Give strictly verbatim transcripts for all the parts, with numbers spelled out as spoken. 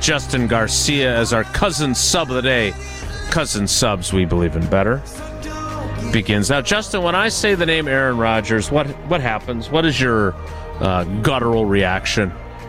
Justin Garcia as our cousin sub of the day. Cousin subs, we believe in better. Begins now. Justin, when I say the name Aaron Rodgers, what what happens? What is your uh, guttural reaction?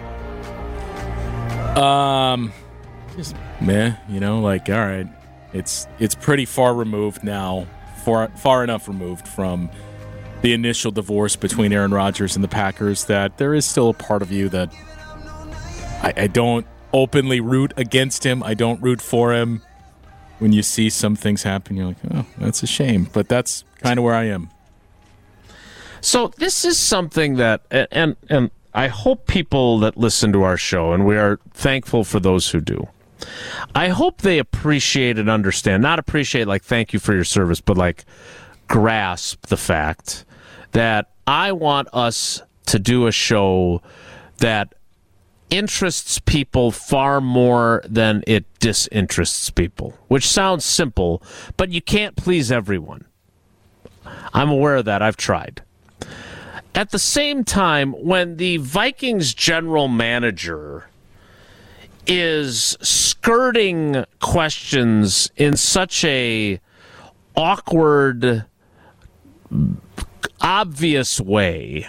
Um, just meh, you know, like, all right, it's it's pretty far removed now, far far enough removed from the initial divorce between Aaron Rodgers and the Packers that there is still a part of you that I, I don't openly root against him. I don't root for him. When you see some things happen, you're like, oh, that's a shame. But that's kind of where I am. So this is something that, and and I hope people that listen to our show, and we are thankful for those who do, I hope they appreciate and understand, not appreciate like thank you for your service, but like grasp the fact that I want us to do a show that interests people far more than it disinterests people, which sounds simple, but you can't please everyone. I'm aware of that. I've tried. At the same time, when the Vikings general manager is skirting questions in such a awkward, obvious way,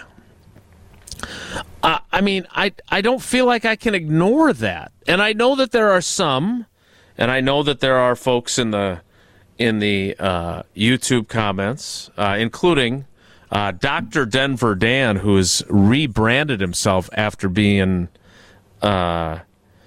Uh, I mean, I I don't feel like I can ignore that, and I know that there are some, and I know that there are folks in the in the uh, YouTube comments, uh, including uh, Doctor Denver Dan, who has rebranded himself after being uh,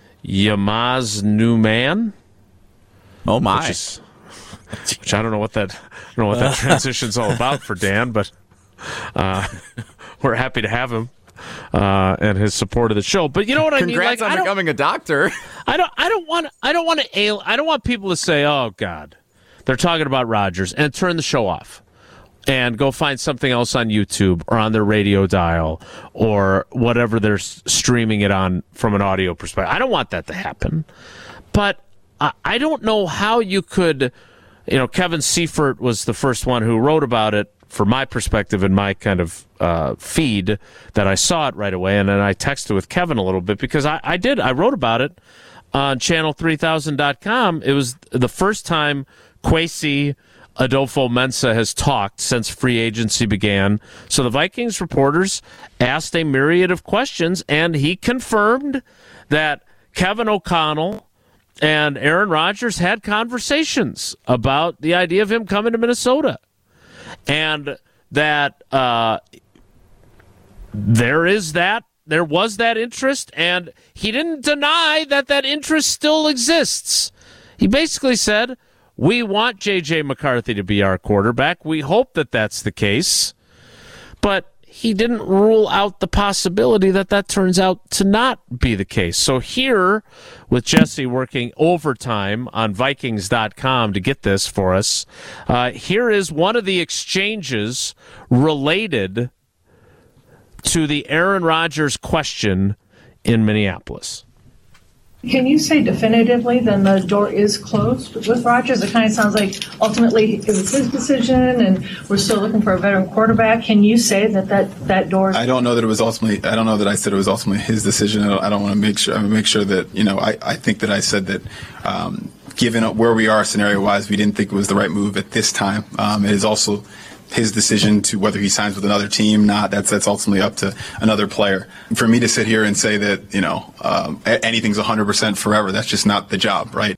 Yamaz new man. Oh my! Which, is, which I don't know what that I don't know what that transition's all about for Dan, but uh, we're happy to have him. Uh, and his support of the show, but you know what I Congrats mean. Like, on I becoming a doctor. I don't. I don't want. I don't want to. Al- I don't want people to say, "Oh God, they're talking about Rodgers," and turn the show off and go find something else on YouTube or on their radio dial or whatever they're s- streaming it on from an audio perspective. I don't want that to happen. But I, I don't know how you could. You know, Kevin Seifert was the first one who wrote about it. From my perspective and my kind of uh, feed, that I saw it right away, and then I texted with Kevin a little bit because I, I did. I wrote about it on channel three thousand dot com. It was the first time Kwesi Adolfo-Mensah has talked since free agency began. So the Vikings reporters asked a myriad of questions, and he confirmed that Kevin O'Connell and Aaron Rodgers had conversations about the idea of him coming to Minnesota. And that uh, there is that, there was that interest, and he didn't deny that that interest still exists. He basically said, we want J J McCarthy to be our quarterback. We hope that that's the case. But he didn't rule out the possibility that that turns out to not be the case. So here, with Jesse working overtime on Vikings dot com to get this for us, uh, here is one of the exchanges related to the Aaron Rodgers question in Minneapolis. Can you say definitively then the door is closed with Rodgers? It kind of sounds like ultimately it was his decision and we're still looking for a veteran quarterback. Can you say that that, that door is I don't know that it was ultimately, I don't know that I said it was ultimately his decision. I don't, I don't want to make sure, I make sure that, you know, I, I think that I said that um, given where we are scenario-wise, we didn't think it was the right move at this time. Um, it is also his decision to whether he signs with another team, not that's that's ultimately up to another player. For me to sit here and say that, you know, um, anything's one hundred percent forever, that's just not the job, right?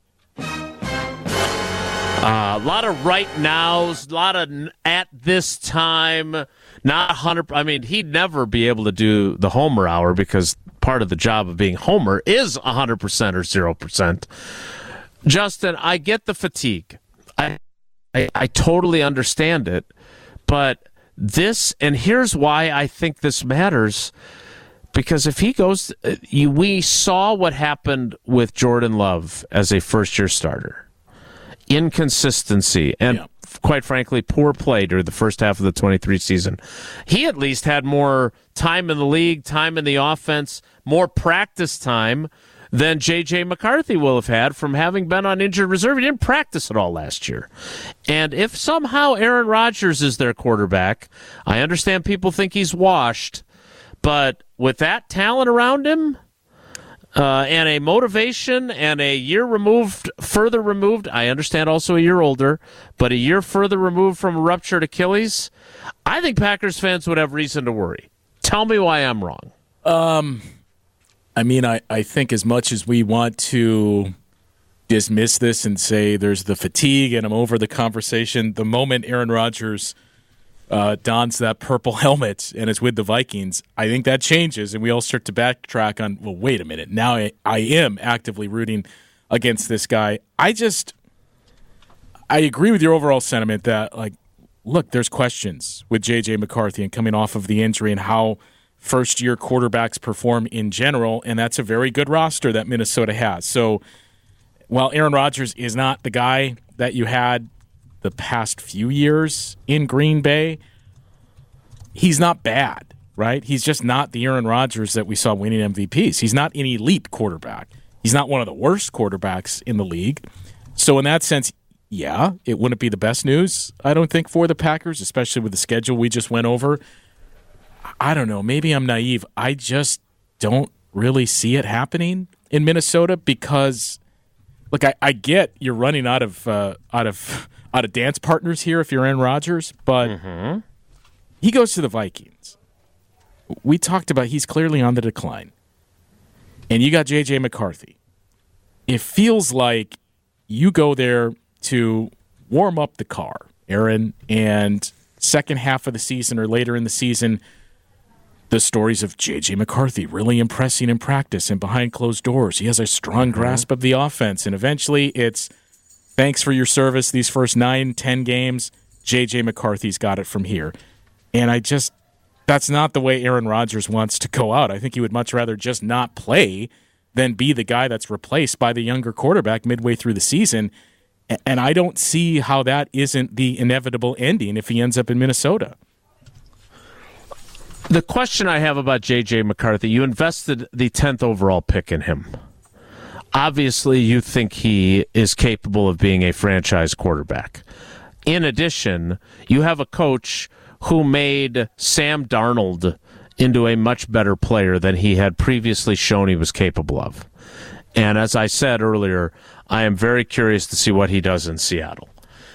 Uh, a lot of right nows, a lot of at this time, not one hundred. I mean, he'd never be able to do the Homer hour because part of the job of being Homer is one hundred percent or zero percent. Justin, I get the fatigue. I, I, I totally understand it. But this, and here's why I think this matters, because if he goes, you, we saw what happened with Jordan Love as a first-year starter. Inconsistency and, yeah. quite frankly, poor play during the first half of the twenty-three season. He at least had more time in the league, time in the offense, more practice time than J J McCarthy will have had from having been on injured reserve. He didn't practice at all last year. And if somehow Aaron Rodgers is their quarterback, I understand people think he's washed, but with that talent around him, uh, and a motivation and a year removed, further removed. I understand also a year older, but a year further removed from a ruptured Achilles. I think Packers fans would have reason to worry. Tell me why I'm wrong. Um, I mean, I, I think as much as we want to dismiss this and say there's the fatigue and I'm over the conversation, the moment Aaron Rodgers uh, dons that purple helmet and is with the Vikings, I think that changes and we all start to backtrack on, well, wait a minute, now I, I am actively rooting against this guy. I just, I agree with your overall sentiment that, like, look, there's questions with J J McCarthy and coming off of the injury and how first-year quarterbacks perform in general, and that's a very good roster that Minnesota has. So while Aaron Rodgers is not the guy that you had the past few years in Green Bay, he's not bad, right? He's just not the Aaron Rodgers that we saw winning M V Ps. He's not an elite quarterback. He's not one of the worst quarterbacks in the league. So in that sense, yeah, it wouldn't be the best news, I don't think, for the Packers, especially with the schedule we just went over. I don't know. Maybe I'm naive. I just don't really see it happening in Minnesota because, look, I, I get you're running out of uh, out of out of dance partners here if you're Aaron Rodgers, but mm-hmm. he goes to the Vikings. We talked about he's clearly on the decline, and you got J J McCarthy. It feels like you go there to warm up the car, Aaron, and second half of the season or later in the season, the stories of J J McCarthy really impressing in practice and behind closed doors. He has a strong mm-hmm. grasp of the offense. And eventually it's, thanks for your service these first nine, ten games. J J McCarthy's got it from here. And I just, that's not the way Aaron Rodgers wants to go out. I think he would much rather just not play than be the guy that's replaced by the younger quarterback midway through the season. And I don't see how that isn't the inevitable ending if he ends up in Minnesota. The question I have about J J McCarthy, you invested the tenth overall pick in him. Obviously, you think he is capable of being a franchise quarterback. In addition, you have a coach who made Sam Darnold into a much better player than he had previously shown he was capable of. And as I said earlier, I am very curious to see what he does in Seattle.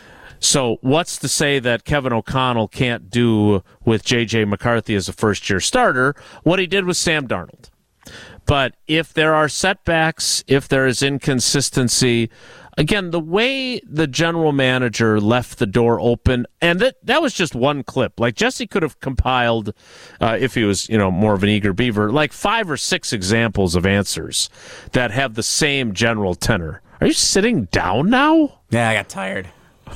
So what's to say that Kevin O'Connell can't do with J J McCarthy as a first-year starter what he did with Sam Darnold? But if there are setbacks, if there is inconsistency, again, the way the general manager left the door open, and that that was just one clip. Like, Jesse could have compiled, uh, if he was, you know, more of an eager beaver, like five or six examples of answers that have the same general tenor. Are you sitting down now? Yeah, I got tired.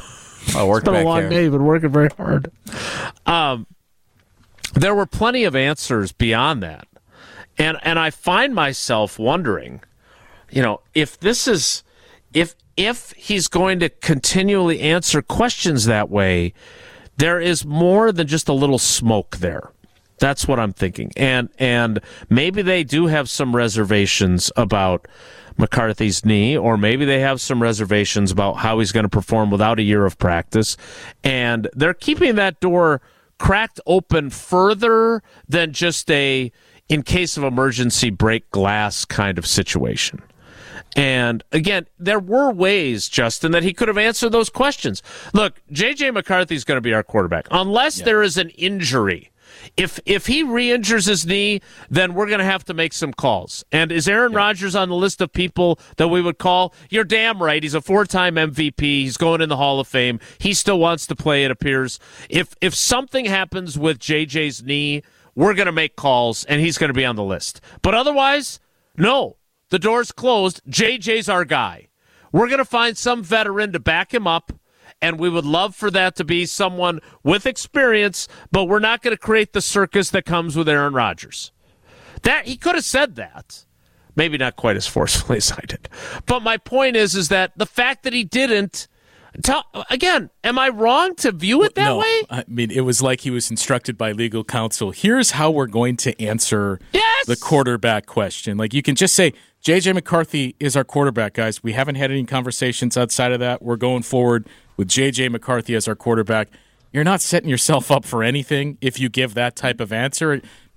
I worked it's been back a long here. day. You've been working very hard. Um, there were plenty of answers beyond that. And and I find myself wondering, you know, if this is, if if he's going to continually answer questions that way, there is more than just a little smoke there. That's what I'm thinking. And and maybe they do have some reservations about McCarthy's knee, or maybe they have some reservations about how he's going to perform without a year of practice. And they're keeping that door cracked open further than just a, in case of emergency, break glass kind of situation. And again, there were ways, Justin, that he could have answered those questions. Look, J J McCarthy's going to be our quarterback, unless yeah. there is an injury. If if he re-injures his knee, then we're going to have to make some calls. And is Aaron yeah. Rodgers on the list of people that we would call? You're damn right. He's a four-time M V P. He's going in the Hall of Fame. He still wants to play, it appears. If if something happens with J J's knee, we're going to make calls, and he's going to be on the list. But otherwise, no. The door's closed. J J's our guy. We're going to find some veteran to back him up, and we would love for that to be someone with experience, but we're not going to create the circus that comes with Aaron Rodgers. That he could have said that. Maybe not quite as forcefully as I did. But my point is, is that the fact that he didn't, tell, again, am I wrong to view it that no, way? I mean, it was like he was instructed by legal counsel. Here's how we're going to answer yes! the quarterback question. Like, you can just say, J J McCarthy is our quarterback, guys. We haven't had any conversations outside of that. We're going forward with J J McCarthy as our quarterback. You're not setting yourself up for anything if you give that type of answer.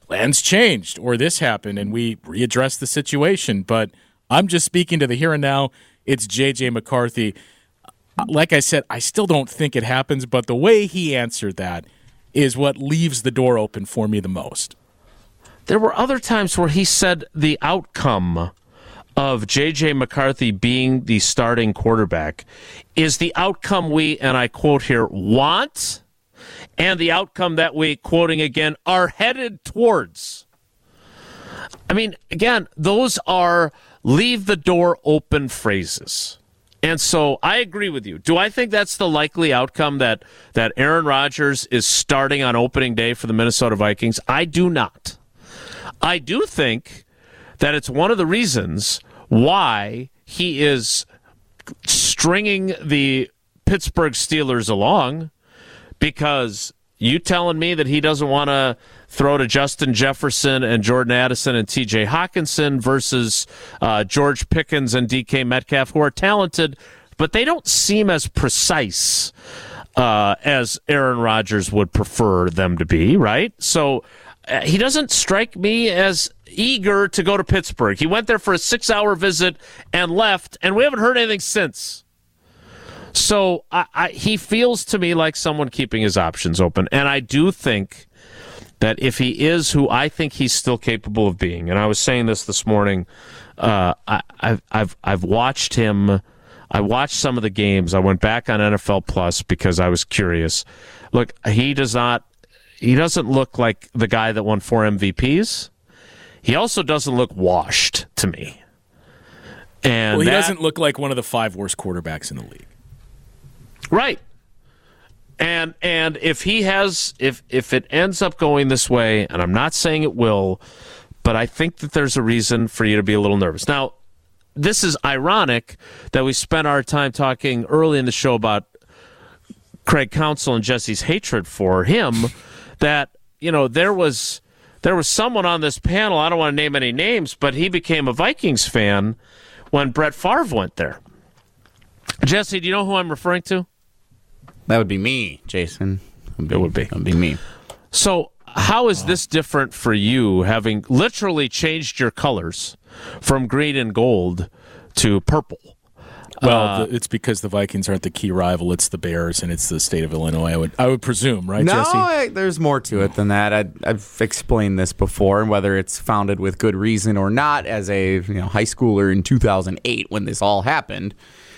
plans changed or this happened and we readdress the situation. But I'm just speaking to the here and now. It's J J McCarthy. Like I said, I still don't think it happens, but the way he answered that is what leaves the door open for me the most. There were other times where he said the outcome of J J McCarthy being the starting quarterback is the outcome we, and I quote here, want, and the outcome that we, quoting again, are headed towards. I mean, again, those are leave the door open phrases. And so I agree with you. Do I think that's the likely outcome, that, that Aaron Rodgers is starting on opening day for the Minnesota Vikings? I do not. I do think that it's one of the reasons why he is stringing the Pittsburgh Steelers along, because you telling me that he doesn't want to throw to Justin Jefferson and Jordan Addison and T J Hawkinson versus uh, George Pickens and D K Metcalf, who are talented, but they don't seem as precise uh, as Aaron Rodgers would prefer them to be, right? So uh, he doesn't strike me as eager to go to Pittsburgh. He went there for a six-hour visit and left, and we haven't heard anything since. So I, I, he feels to me like someone keeping his options open, and I do think that if he is who I think he's still capable of being, and I was saying this this morning, uh, I, I've I've I've watched him. I watched some of the games. I went back on N F L Plus because I was curious. Look, he does not. He doesn't look like the guy that won four M V Ps. He also doesn't look washed to me. And well, he that, doesn't look like one of the five worst quarterbacks in the league. Right. And and if he has if if it ends up going this way, and I'm not saying it will, but I think that there's a reason for you to be a little nervous. Now, this is ironic that we spent our time talking early in the show about Craig Counsell and Jesse's hatred for him, that, you know, there was there was someone on this panel, I don't want to name any names, but he became a Vikings fan when Brett Favre went there. Jesse, do you know who I'm referring to? That would be me, Jason. It would be, It would be. It would be me. So how is this different for you, having literally changed your colors from green and gold to purple? Well, Uh, the, it's because the Vikings aren't the key rival. It's the Bears, and it's the state of Illinois. I would, I would presume, right, No, Jesse? I, there's more to it than that. I, I've explained this before, and whether it's founded with good reason or not, as a you know high schooler in two thousand eight when this all happened,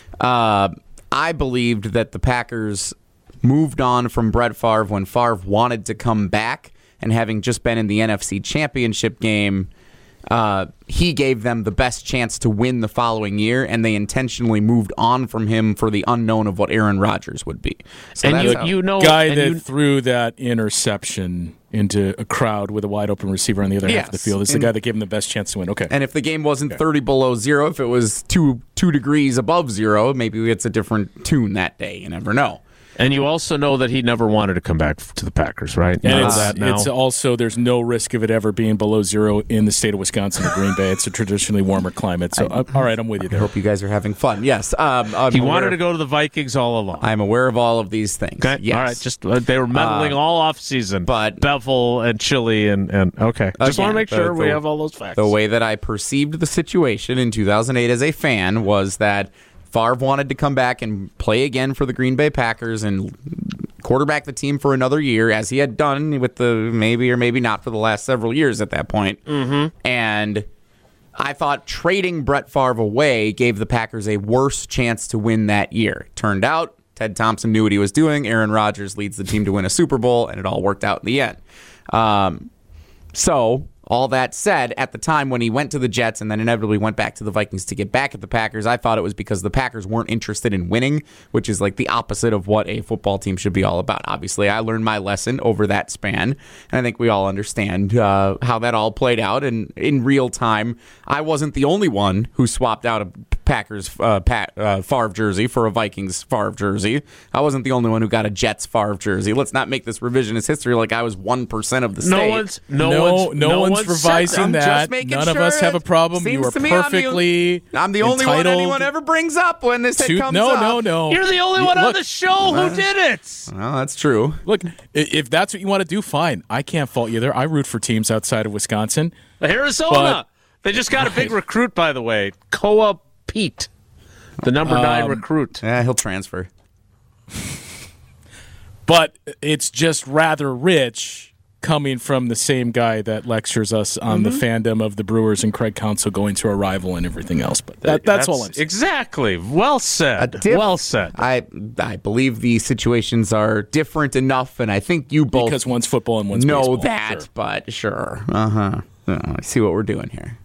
uh, I believed that the Packers moved on from Brett Favre when Favre wanted to come back, and having just been in the N F C Championship game, uh, he gave them the best chance to win the following year, and they intentionally moved on from him for the unknown of what Aaron Rodgers would be. So and that's you, how- you know, Guy and that you, threw that interception into a crowd with a wide open receiver on the other half of the Yes. field is the And- guy that gave him the best chance to win. Okay. And if the game wasn't thirty below zero, if it was two two degrees above zero, maybe it's a different tune that day. You never know. and you also know that he never wanted to come back to the Packers, right? You And know it's, that now. it's also, there's no risk of it ever being below zero in the state of Wisconsin or Green Bay. It's a traditionally warmer climate. So, uh, all right, I'm with you I there. hope you guys are having fun. Yes, um, I'm he aware- wanted to go to the Vikings all along. I'm aware of all of these things. Okay, Yes. all right. Just uh, they were meddling Uh, all off season, but- Bevel and Chili and and okay. Just want to Again, make sure the- we the- have all those facts. The way that I perceived the situation in two thousand eight as a fan was that Favre wanted to come back and play again for the Green Bay Packers and quarterback the team for another year, as he had done with the maybe or maybe not for the last several years at that point. Mm-hmm. And I thought trading Brett Favre away gave the Packers a worse chance to win that year. Turned out, Ted Thompson knew what he was doing. Aaron Rodgers leads the team to win a Super Bowl, and it all worked out in the end. Um, so, all that said, at the time when he went to the Jets and then inevitably went back to the Vikings to get back at the Packers, I thought it was because the Packers weren't interested in winning, which is like the opposite of what a football team should be all about. Obviously, I learned my lesson over that span, and I think we all understand uh, how that all played out. And in real time, I wasn't the only one who swapped out a Packers uh, Pat, uh, Favre jersey for a Vikings Favre jersey. I wasn't the only one who got a Jets Favre jersey. Let's not make this revisionist history like I was one percent of the state. no one's no, No- one's no no one's Everyone said revising that. I'm that. just making None of sure us have a it problem. seems You are to me I'm the- perfectly I'm the only one entitled anyone ever brings up when this to- comes no, up. no, no. You're the only You- one on look, the show who did it. Well, that's true. Look, i- if that's what you want to do, fine. I can't fault you there. I root for teams outside of Wisconsin. Arizona. But- they just got a big recruit, by the way. Koa Pete, the number nine Um, recruit. Yeah, he'll transfer. But it's just rather rich coming from the same guy that lectures us on the fandom of the Brewers and Craig Counsell going to a rival and everything else. But that, that's, all I'm saying. Exactly. Well said. diff- well said. I I believe the situations are different enough, and I think you both Because one's football and one's know baseball. that. Sure. But sure, uh huh. I see what we're doing here.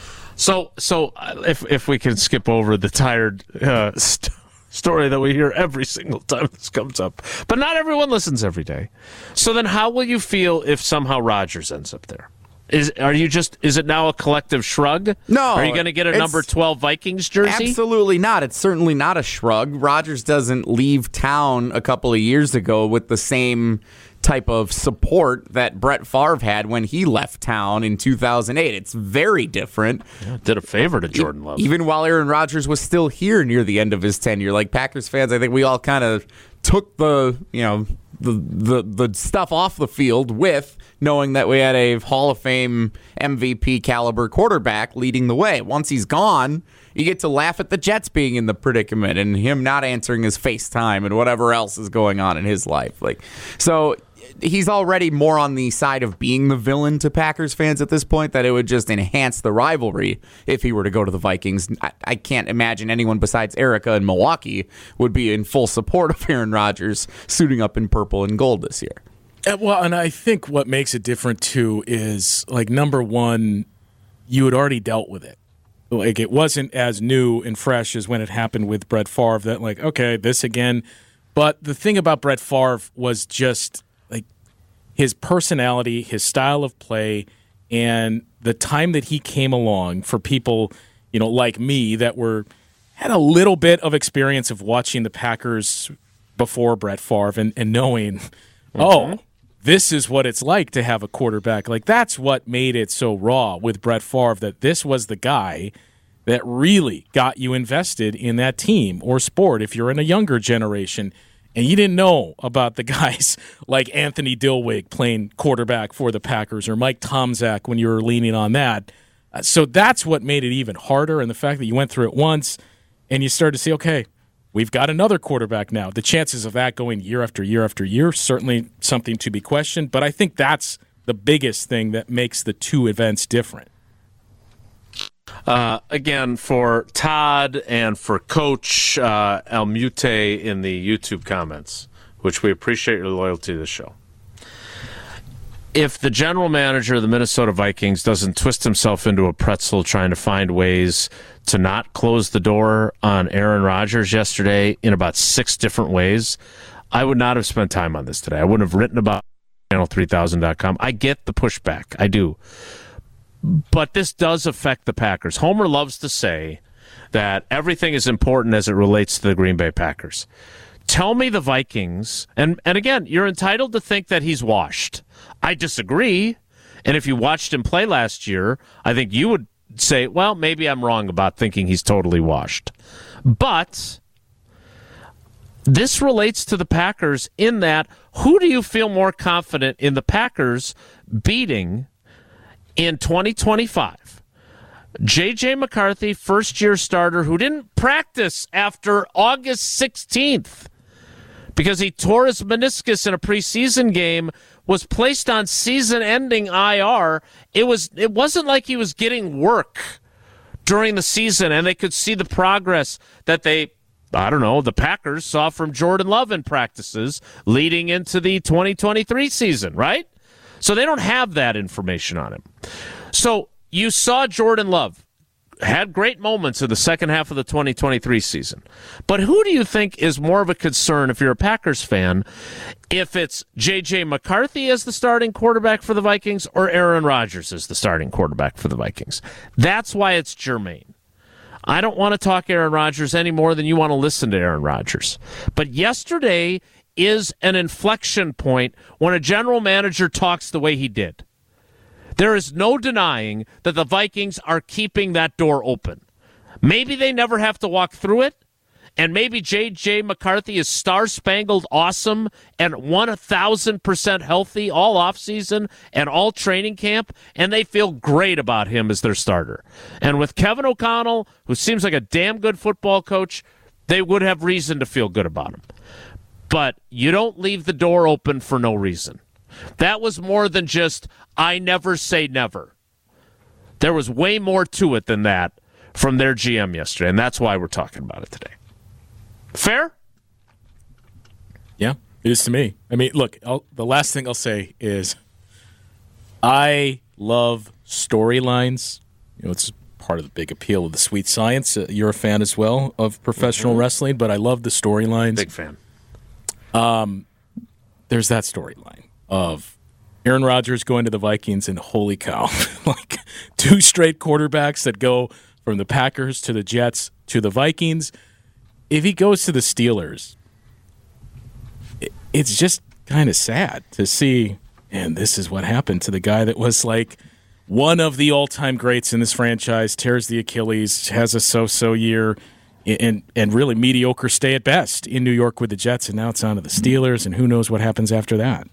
So, so uh, if if we can skip over the tired uh, st- story that we hear every single time this comes up, but not everyone listens every day. So then, how will you feel if somehow Rodgers ends up there? Is are you just is it now a collective shrug? No, Are you going to get a it's- number twelve Vikings jersey? Absolutely not. It's certainly not a shrug. Rodgers doesn't leave town a couple of years ago with the same type of support that Brett Favre had when he left town in two thousand eight. It's very different. Yeah, did a favor to Jordan Love. Even while Aaron Rodgers was still here near the end of his tenure, like Packers fans, I think we all kind of took the, you know, the, the the stuff off the field with knowing that we had a Hall of Fame M V P caliber quarterback leading the way. Once he's gone, you get to laugh at the Jets being in the predicament and him not answering his FaceTime and whatever else is going on in his life. Like, so he's already more on the side of being the villain to Packers fans at this point, that it would just enhance the rivalry if he were to go to the Vikings. I, I can't imagine anyone besides Erica in Milwaukee would be in full support of Aaron Rodgers suiting up in purple and gold this year. Uh, Well, and I think what makes it different, too, is, like, number one, you had already dealt with it. Like, it wasn't as new and fresh as when it happened with Brett Favre that, like, okay, this again. But the thing about Brett Favre was just, like, his personality, his style of play, and the time that he came along for people, you know, like me that were had a little bit of experience of watching the Packers before Brett Favre and, and knowing, oh, this is what it's like to have a quarterback. Like, that's what made it so raw with Brett Favre, that this was the guy that really got you invested in that team or sport if you're in a younger generation. And you didn't know about the guys like Anthony Dilweg playing quarterback for the Packers or Mike Tomczak when you were leaning on that. Uh, so that's what made it even harder. And the fact that you went through it once and you started to see, okay, we've got another quarterback now. The chances of that going year after year after year, certainly something to be questioned. But I think that's the biggest thing that makes the two events different. Uh, again, for Todd and for Coach uh, El Mute in the YouTube comments, which we appreciate your loyalty to the show. If the general manager of the Minnesota Vikings doesn't twist himself into a pretzel trying to find ways to not close the door on Aaron Rodgers yesterday in about six different ways, I would not have spent time on this today. I wouldn't have written about channel three thousand dot com. I get the pushback. I do. But this does affect the Packers. Homer loves to say that everything is important as it relates to the Green Bay Packers. Tell me the Vikings, and, and again, you're entitled to think that he's washed. I disagree. And if you watched him play last year, I think you would say, well, maybe I'm wrong about thinking he's totally washed. But this relates to the Packers in that, who do you feel more confident in the Packers beating in twenty twenty-five? J J McCarthy, first-year starter who didn't practice after August sixteenth because he tore his meniscus in a preseason game, was placed on season-ending I R. It was it wasn't like he was getting work during the season, and they could see the progress that they, I don't know, the Packers saw from Jordan Love in practices leading into the twenty twenty-three season, right? So they don't have that information on him. So you saw Jordan Love had great moments in the second half of the twenty twenty-three season. But who do you think is more of a concern if you're a Packers fan, if it's J J McCarthy as the starting quarterback for the Vikings or Aaron Rodgers as the starting quarterback for the Vikings? That's why it's germane. I don't want to talk Aaron Rodgers any more than you want to listen to Aaron Rodgers. But yesterday is an inflection point when a general manager talks the way he did. There is no denying that the Vikings are keeping that door open. Maybe they never have to walk through it, and maybe J J. McCarthy is star-spangled awesome and one thousand percent healthy all offseason and all training camp, and they feel great about him as their starter. And with Kevin O'Connell, who seems like a damn good football coach, they would have reason to feel good about him. But you don't leave the door open for no reason. That was more than just, I never say never. There was way more to it than that from their G M yesterday, and that's why we're talking about it today. Fair? Yeah, it is to me. I mean, look, I'll, the last thing I'll say is I love storylines. You know, it's part of the big appeal of the sweet science. Uh, you're a fan as well of professional mm-hmm. wrestling, but I love the storylines. Big fan. Um, there's that storyline of Aaron Rodgers going to the Vikings, and holy cow, like two straight quarterbacks that go from the Packers to the Jets to the Vikings. If he goes to the Steelers, it, it's just kind of sad to see, and this is what happened to the guy that was like one of the all-time greats in this franchise, tears the Achilles, has a so-so year, and and really mediocre stay at best in New York with the Jets, and now it's on to the Steelers, and who knows what happens after that.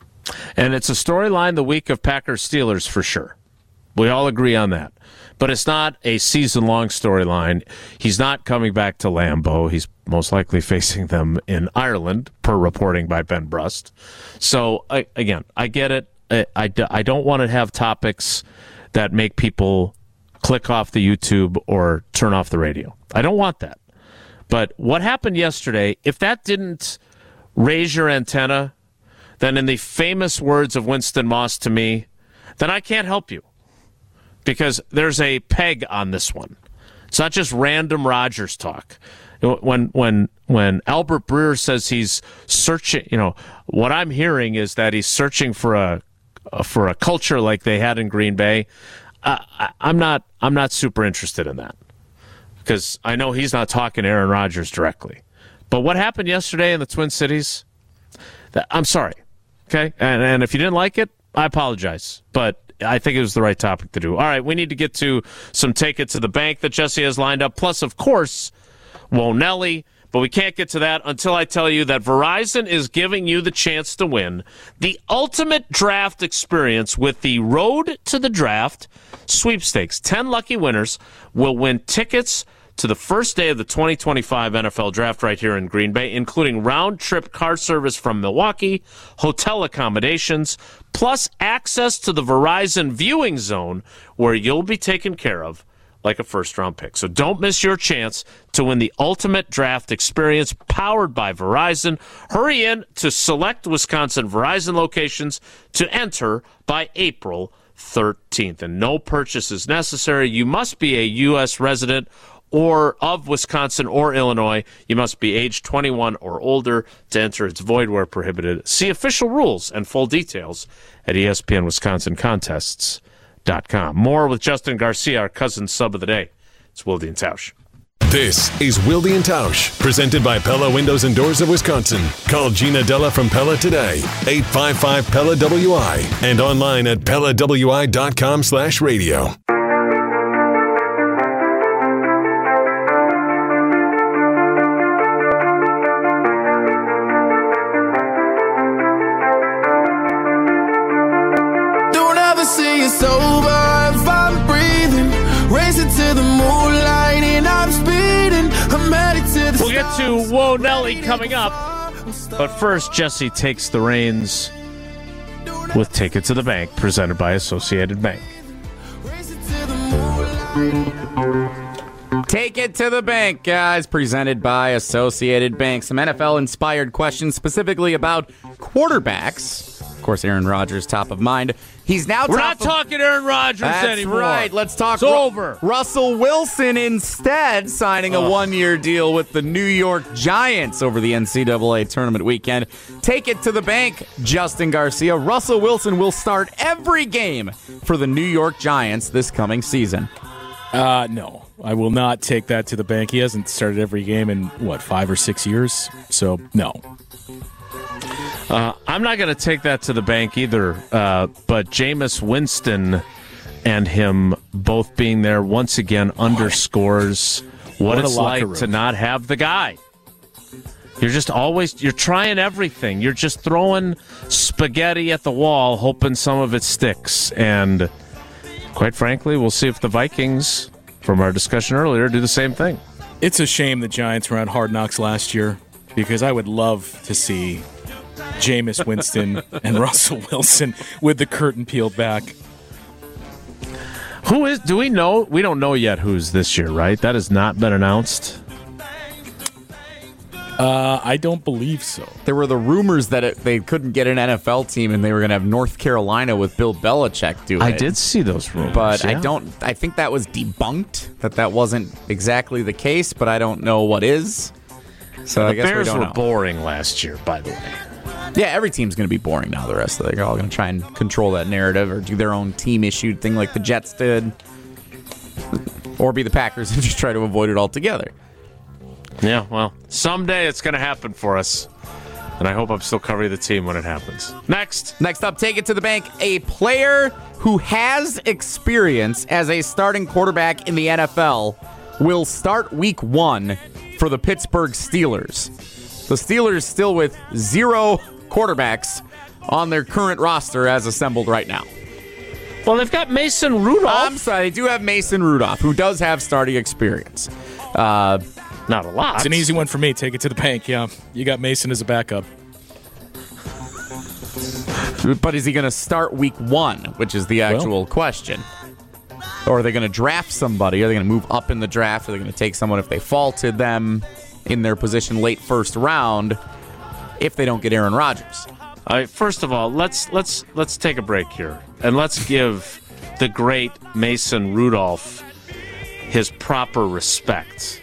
And it's a storyline the week of Packers-Steelers for sure. We all agree on that. But it's not a season-long storyline. He's not coming back to Lambeau. He's most likely facing them in Ireland, per reporting by Ben Brust. So, I, again, I get it. I, I, I don't want to have topics that make people click off the YouTube or turn off the radio. I don't want that. But what happened yesterday, if that didn't raise your antenna, then in the famous words of Winston Moss to me, then I can't help you. Because there's a peg on this one. It's not just random Rodgers talk. When when when Albert Breer says he's searching, you know, what I'm hearing is that he's searching for a for a culture like they had in Green Bay. Uh, I, I'm not I'm not super interested in that because I know he's not talking to Aaron Rodgers directly. But what happened yesterday in the Twin Cities? That, I'm sorry, okay, and and if you didn't like it, I apologize, but I think it was the right topic to do. All right, we need to get to some Take It to the Bank that Jesse has lined up, plus, of course, Whoa Nelly. But we can't get to that until I tell you that Verizon is giving you the chance to win the ultimate draft experience with the Road to the Draft sweepstakes. Ten lucky winners will win tickets to the first day of the twenty twenty-five N F L Draft right here in Green Bay, including round-trip car service from Milwaukee, hotel accommodations, plus access to the Verizon viewing zone where you'll be taken care of like a first-round pick. So don't miss your chance to win the ultimate draft experience powered by Verizon. Hurry in to select Wisconsin Verizon locations to enter by April thirteenth. And no purchase is necessary. You must be a U S resident or of Wisconsin or Illinois. You must be age twenty-one or older to enter. It's void where prohibited. See official rules and full details at E S P N Wisconsin Contests dot com. More with Justin Garcia, our cousin sub of the day. It's Wilde and Tausch. This is Wilde and Tausch, presented by Pella Windows and Doors of Wisconsin. Call Gina Della from Pella today, eight five five P E L L A W I, and online at Pella W I dot com slash radio. We'll get to Whoa Nelly coming up. But first, Jesse takes the reins with Take It to the Bank, presented by Associated Bank. Take It to the Bank, guys, presented by Associated Bank. Some N F L-inspired questions specifically about quarterbacks. Of course, Aaron Rodgers top of mind. He's now We're top not of... talking Aaron Rodgers That's anymore. That's right. Let's talk it's Ru- over. Russell Wilson instead, signing a Ugh. one-year deal with the New York Giants over the N C double A tournament weekend. Take it to the bank, Justin Garcia. Russell Wilson will start every game for the New York Giants this coming season. Uh, no, I will not take that to the bank. He hasn't started every game in, what, five or six years? So, no. Uh, I'm not going to take that to the bank either, uh, but Jameis Winston and him both being there once again underscores what, what it's like room. to not have the guy. You're just always, you're trying everything. You're just throwing spaghetti at the wall, hoping some of it sticks. And quite frankly, we'll see if the Vikings, from our discussion earlier, do the same thing. It's a shame the Giants were on Hard Knocks last year, because I would love to see Jameis Winston and Russell Wilson with the curtain peeled back. Who is, do we know? We don't know yet who's this year, right? That has not been announced. Uh, I don't believe so. There were the rumors that it, they couldn't get an N F L team and they were going to have North Carolina with Bill Belichick do it. I did see those rumors. But yeah. I don't, I think that was debunked, that that wasn't exactly the case, but I don't know what is. So the I guess Bears we don't were know. boring last year, by the way. Yeah, every team's going to be boring now. The rest of it, they're all going to try and control that narrative or do their own team-issued thing like the Jets did, or be the Packers and just try to avoid it altogether. Yeah, well, someday it's going to happen for us, and I hope I'm still covering the team when it happens. Next. Next up, take it to the bank. A player who has experience as a starting quarterback in the N F L will start week one for the Pittsburgh Steelers. The Steelers still with zero quarterbacks on their current roster as assembled right now. Well, they've got Mason Rudolph. I'm sorry, they do have Mason Rudolph, who does have starting experience. Uh, Not a lot. It's an easy one for me. Take it to the bank, yeah. You got Mason as a backup. But is he going to start week one, which is the actual well. question? Or are they going to draft somebody? Are they going to move up in the draft? Are they going to take someone if they fall to them in their position late first round if they don't get Aaron Rodgers? All right, first of all, let's let's let's take a break here and let's give the great Mason Rudolph his proper respect.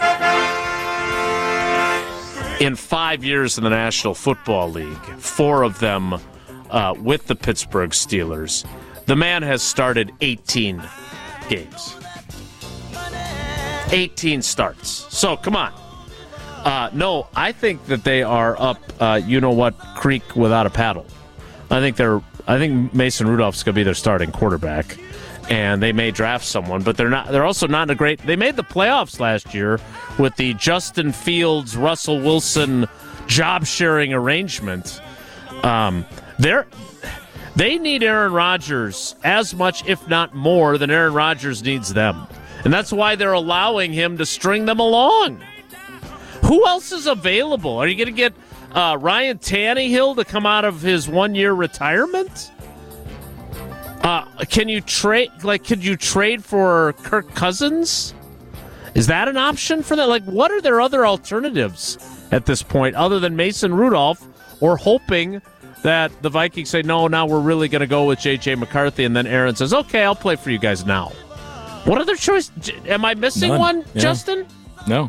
In five years in the National Football League, four of them uh, with the Pittsburgh Steelers, the man has started eighteen games. eighteen starts. So, come on. Uh, no, I think that they are up, uh, you know what, creek without a paddle. I think they're. I think Mason Rudolph's going to be their starting quarterback, and they may draft someone, but they're not. They're also not in a great. They made the playoffs last year with the Justin Fields, Russell Wilson job sharing arrangement. Um, they're. They need Aaron Rodgers as much, if not more, than Aaron Rodgers needs them, and that's why they're allowing him to string them along. Who else is available? Are you going to get uh, Ryan Tannehill to come out of his one-year retirement? Uh, can you trade? Like, could you trade for Kirk Cousins? Is that an option for that? Like, what are their other alternatives at this point, other than Mason Rudolph, or hoping that the Vikings say, no, now we're really going to go with J J McCarthy, and then Aaron says, okay, I'll play for you guys now. What other choice? Am I missing None. one, Yeah. Justin? No.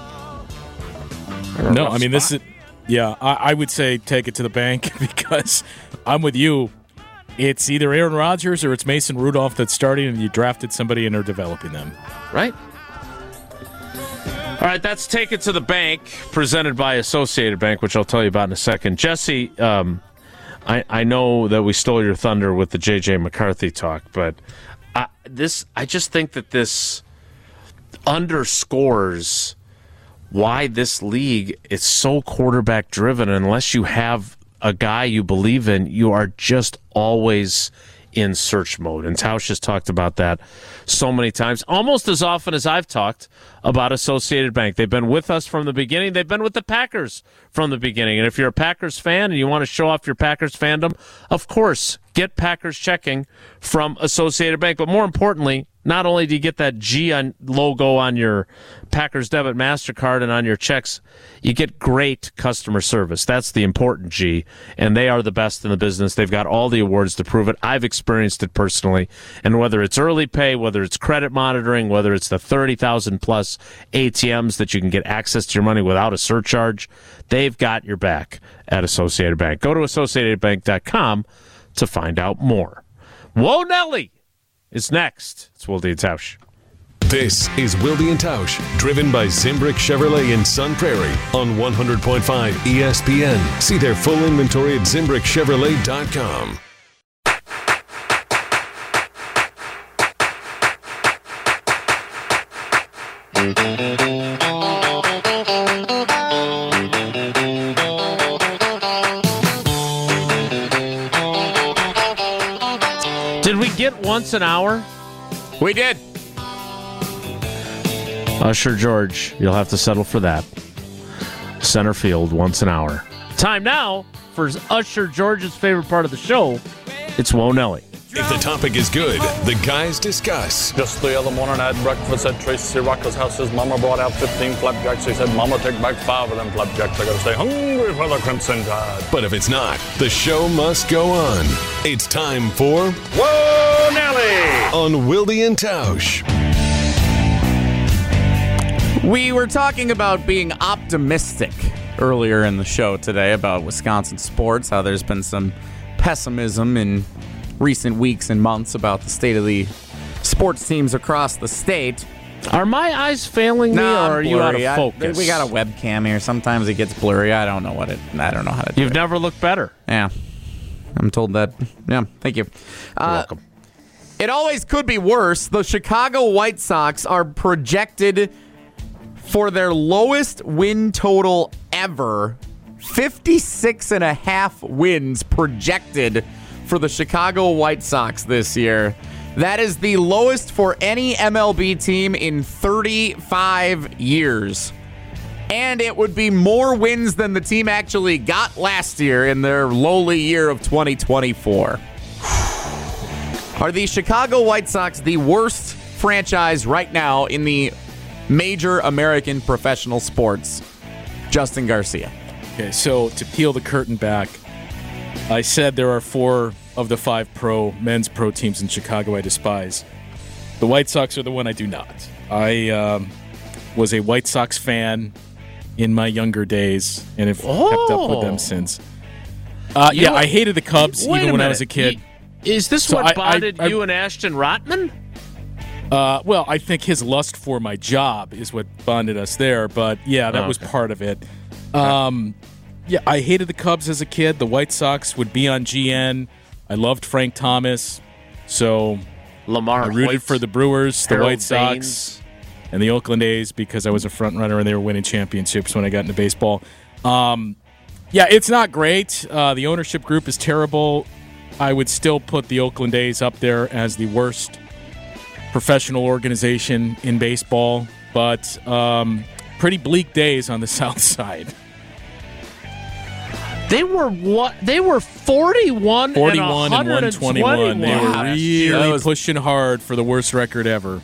No, I mean, this is, yeah, I, I would say take it to the bank because I'm with you. It's either Aaron Rodgers or it's Mason Rudolph that's starting, and you drafted somebody and are developing them. Right. All right, that's Take It to the Bank, presented by Associated Bank, which I'll tell you about in a second. Jesse, um, I, I know that we stole your thunder with the J J McCarthy talk, but I, this I just think that this underscores why this league is so quarterback driven. Unless you have a guy you believe in, you are just always in search mode. And Tausch has talked about that so many times, almost as often as I've talked about Associated Bank. They've been with us from the beginning. They've been with the Packers from the beginning. And if you're a Packers fan and you want to show off your Packers fandom, of course, get Packers checking from Associated Bank. But more importantly, not only do you get that G on, logo on your Packers debit MasterCard and on your checks, you get great customer service. That's the important G, and they are the best in the business. They've got all the awards to prove it. I've experienced it personally, and whether it's early pay, whether it's credit monitoring, whether it's the thirty thousand plus A T Ms that you can get access to your money without a surcharge, they've got your back at Associated Bank. Go to associated bank dot com to find out more. Whoa, Nelly! Is next. It's Wilde and Tausch. This is Wilde and Tausch, driven by Zimbrick Chevrolet in Sun Prairie on one hundred point five E S P N. See their full inventory at zimbrick chevrolet dot com. Did we get once an hour? We did. Usher George, you'll have to settle for that. Center field, once an hour. Time now for Usher George's favorite part of the show. It's Whoa Nelly. If the topic is good, the guys discuss. Just the other morning I had breakfast at Tracy Rocker's house. His mama brought out fifteen flapjacks. He said, Mama, take back five of them flapjacks. I gotta stay hungry for the Crimson Tide. But if it's not, the show must go on. It's time for Whoa, Nelly! On Wilde and Tausch. We were talking about being optimistic earlier in the show today about Wisconsin sports, how there's been some pessimism in recent weeks and months about the state of the sports teams across the state. Are my eyes failing me, No, or are you out of blurry. I- focus? we got a webcam here. Sometimes it gets blurry. I don't know what it. I don't know how to do You've it. never looked better. Yeah, I'm told that. Yeah, thank you. You're Uh, welcome. It always could be worse. The Chicago White Sox are projected for their lowest win total ever. fifty-six and a half wins projected for the Chicago White Sox this year. That is the lowest for any M L B team in thirty-five years. And it would be more wins than the team actually got last year in their lowly year of twenty twenty-four. Are the Chicago White Sox the worst franchise right now in the major American professional sports? Justin Garcia. Okay, so to peel the curtain back, I said there are four of the five pro men's pro teams in Chicago I despise. The White Sox are the one I do not. I um, was a White Sox fan in my younger days and have Oh. kept up with them since. Uh, You yeah, know- I hated the Cubs Wait even a when I minute. was a kid. Y- Is this So what I- I- bonded I- you and Ashton Rotman? Uh, well, I think his lust for my job is what bonded us there, but yeah, that Oh, was okay. part of it. Um, yeah, I hated the Cubs as a kid. The White Sox would be on G N. I loved Frank Thomas, so Lamar I rooted Hoyt, for the Brewers, the Harold White Sox, Baines. and the Oakland A's because I was a front runner and they were winning championships when I got into baseball. Um, yeah, it's not great. Uh, the ownership group is terrible. I would still put the Oakland A's up there as the worst professional organization in baseball, but um, pretty bleak days on the South Side. They were what? They were forty-one, forty-one and, and one twenty-one. They were Wow. really That was- pushing hard for the worst record ever.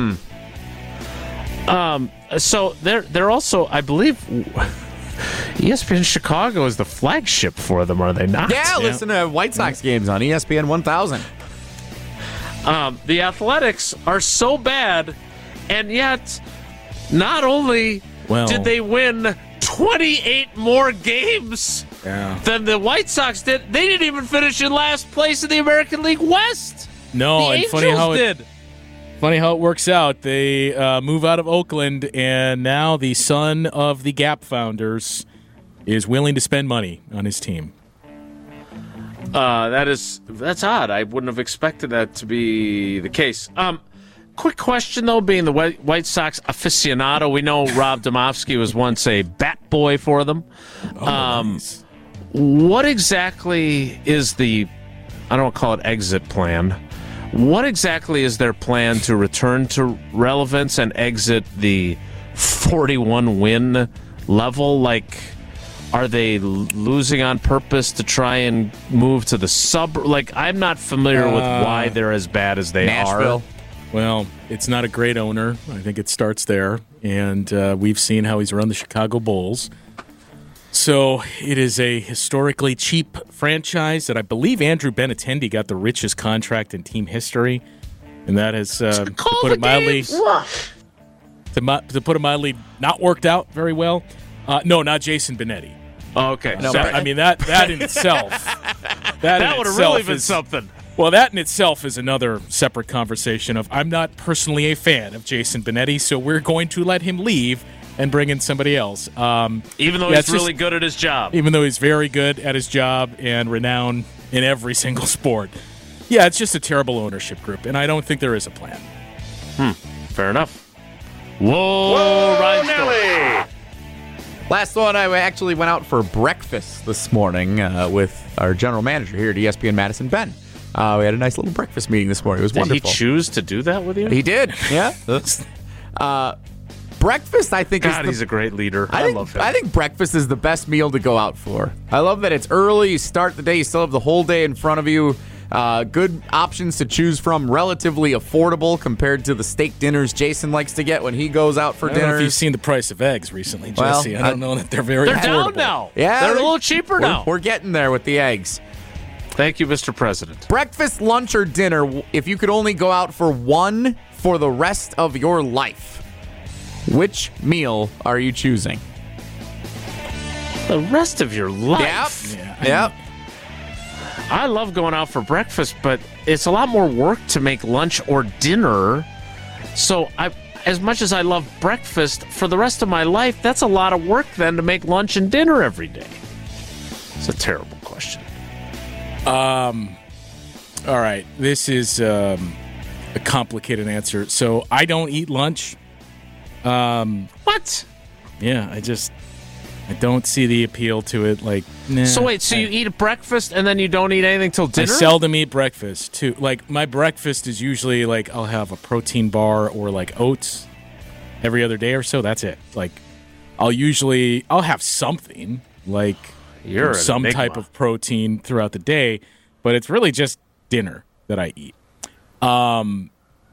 Um, so they're they're also, I believe, E S P N Chicago is the flagship for them, are they not? Yeah, listen to White Sox games on E S P N one thousand. Um, the Athletics are so bad, and yet not only Well- did they win twenty-eight more games Yeah. than the White Sox did, they didn't even finish in last place in the American League West. No, the and Angels funny how it, did. funny how it works out. They uh, move out of Oakland, and now the son of the Gap founders is willing to spend money on his team. Uh, that is that's odd. I wouldn't have expected that to be the case. Um, quick question though, being the White, White Sox aficionado, we know Rob Domofsky was once a bat boy for them. Oh, Um, nice. What exactly is the, I don't call it exit plan, what exactly is their plan to return to relevance and exit the forty-one win level? Like, are they l- losing on purpose to try and move to the sub? Like, I'm not familiar with Uh, why they're as bad as they Nashville. Well, it's not a great owner. I think it starts there. And uh, we've seen how he's run the Chicago Bulls. So it is a historically cheap franchise that I believe Andrew Benintendi got the richest contract in team history. And that has, uh, to Call put the it mildly, games. to, mi- to put it mildly, not worked out very well. Uh, no, not Jason Benetti. are. Okay. So, sorry. I mean, that, that in itself, that, that in would have itself really been is, something. Well, that in itself is another separate conversation of I'm not personally a fan of Jason Benetti, so we're going to let him leave and bring in somebody else. Um, even though yeah, he's really just, good at his job. Even though he's very good at his job and renowned in every single sport. Yeah, it's just a terrible ownership group, and I don't think there is a plan. Hmm. Fair enough. Whoa, Whoa Ryan Nelly! Last one, I actually went out for breakfast this morning uh, with our general manager here at E S P N Madison, Ben. Uh, we had a nice little breakfast meeting this morning. It was did wonderful. Did he choose to do that with you? He did, yeah. uh, breakfast, I think, God, is the, he's a great leader. I, I think, love him. I think breakfast is the best meal to go out for. I love that it's early. You start the day. You still have the whole day in front of you. Uh, good options to choose from. Relatively affordable compared to the steak dinners Jason likes to get when he goes out for I don't dinners. know if you've seen the price of eggs recently, Well, Jesse. I don't I, know that they're very They're affordable. down now. Yeah, they're a little cheaper we're, now. We're getting there with the eggs. Thank you, Mister President. Breakfast, lunch, or dinner, if you could only go out for one for the rest of your life, which meal are you choosing? The rest of your life? Yep. Yeah, yep. I love going out for breakfast, but it's a lot more work to make lunch or dinner. So I, as much as I love breakfast, for the rest of my life, that's a lot of work then to make lunch and dinner every day. It's a terrible question. Um, all right. This is um, a complicated answer. So I don't eat lunch. Um, what? Yeah, I just I don't see the appeal to it. Like, nah, so wait, so I, you eat breakfast and then you don't eat anything till dinner? I seldom eat breakfast too. Like my breakfast is usually like I'll have a protein bar or like oats every other day or so. That's it. Like I'll usually I'll have something like. You're some an type of protein throughout the day, but it's really just dinner that I eat. Um,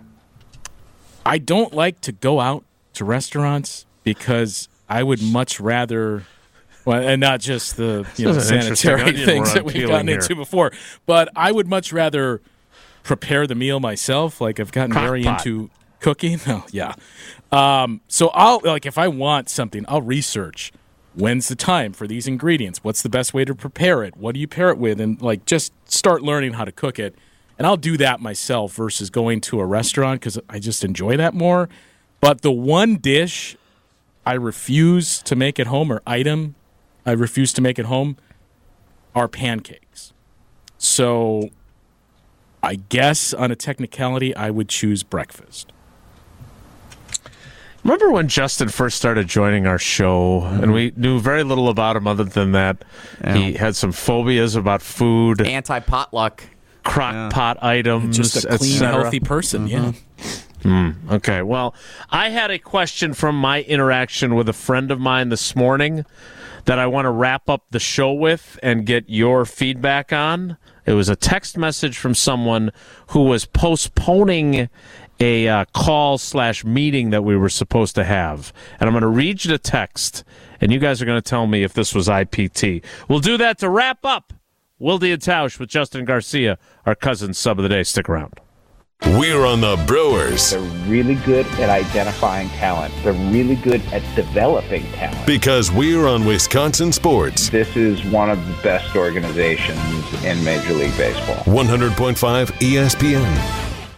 I don't like to go out to restaurants because I would much rather, well, and not just the you know, sanitary things that we've gotten here. into before, but I would much rather prepare the meal myself. Like I've gotten Crock very pot. into cooking. Oh, yeah. Um, so I'll like if I want something, I'll research. When's the time for these ingredients? What's the best way to prepare it? What do you pair it with? And like just start learning how to cook it. And I'll do that myself versus going to a restaurant because I just enjoy that more. But the one dish I refuse to make at home or item I refuse to make at home are pancakes. So I guess on a technicality, I would choose breakfast. Remember when Justin first started joining our show, mm-hmm. and we knew very little about him other than that yeah. he had some phobias about food, anti-potluck, crock yeah. pot items, just a clean, healthy person. Mm-hmm. Yeah. Mm, okay. Well, I had a question from my interaction with a friend of mine this morning that I want to wrap up the show with and get your feedback on. It was a text message from someone who was postponing a uh, call slash meeting that we were supposed to have. And I'm going to read you the text, and you guys are going to tell me if this was I P T. We'll do that to wrap up Wilde and Tausch with Justin Garcia, our cousin sub of the day. Stick around. We're on the Brewers. They're really good at identifying talent. They're really good at developing talent. Because we're on Wisconsin sports. This is one of the best organizations in Major League Baseball. one hundred point five E S P N.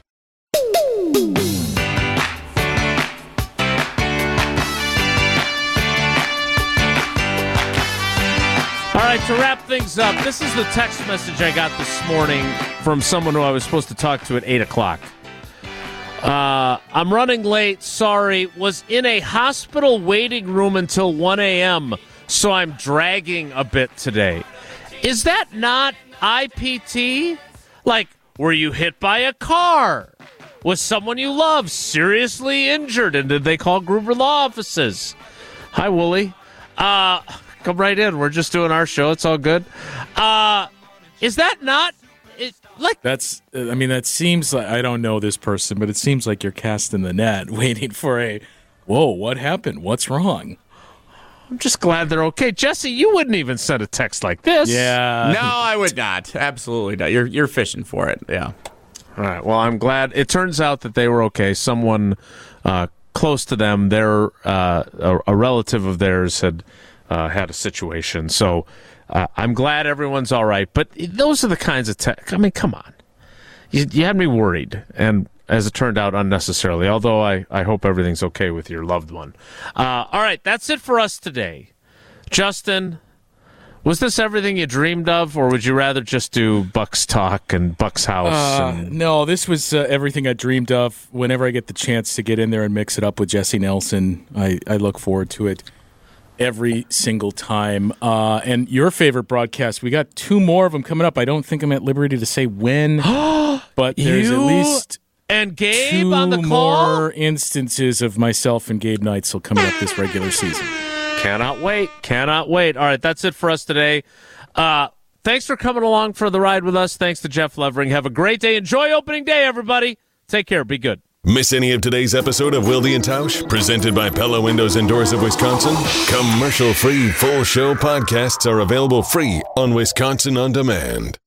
All right, to wrap things up, this is the text message I got this morning from someone who I was supposed to talk to at eight o'clock. Uh, I'm running late, sorry. Was in a hospital waiting room until one a.m., so I'm dragging a bit today. Is that not I P T? Like, were you hit by a car? Was someone you love seriously injured, and did they call Gruber Law Offices? Hi, Wooly. Uh... Come right in. We're just doing our show. It's all good. Uh, is that not it, like that's? I mean, that seems like I don't know this person, but it seems like you're casting the net, waiting for a. Whoa! What happened? What's wrong? I'm just glad they're okay. Jesse, you wouldn't even send a text like this. Yeah. No, I would not. Absolutely not. You're you're fishing for it. Yeah. All right. Well, I'm glad. It turns out that they were okay. Someone uh, close to them, their uh, a, a relative of theirs had. Uh, had a situation. So uh, I'm glad everyone's all right. But those are the kinds of tech. I mean, come on. you, you had me worried, and as it turned out, unnecessarily, although I, I hope everything's okay with your loved one. Uh, all right, that's it for us today. Justin, was this everything you dreamed of, or would you rather just do Bucks talk and Bucks house? Uh, and... No, this was uh, everything I dreamed of. Whenever I get the chance to get in there and mix it up with Jesse Nelson, I, I look forward to it every single time. Uh, and your favorite broadcast, we got two more of them coming up. I don't think I'm at liberty to say when, but there's You at least and Gabe two on the call? more instances of myself and Gabe Neitzel coming up this regular season. Cannot wait. Cannot wait. All right, that's it for us today. Uh, thanks for coming along for the ride with us. Thanks to Jeff Levering. Have a great day. Enjoy opening day, everybody. Take care. Be good. Miss any of today's episode of Wilde and Tausch, presented by Pella Windows and Doors of Wisconsin? Commercial-free full show podcasts are available free on Wisconsin On Demand.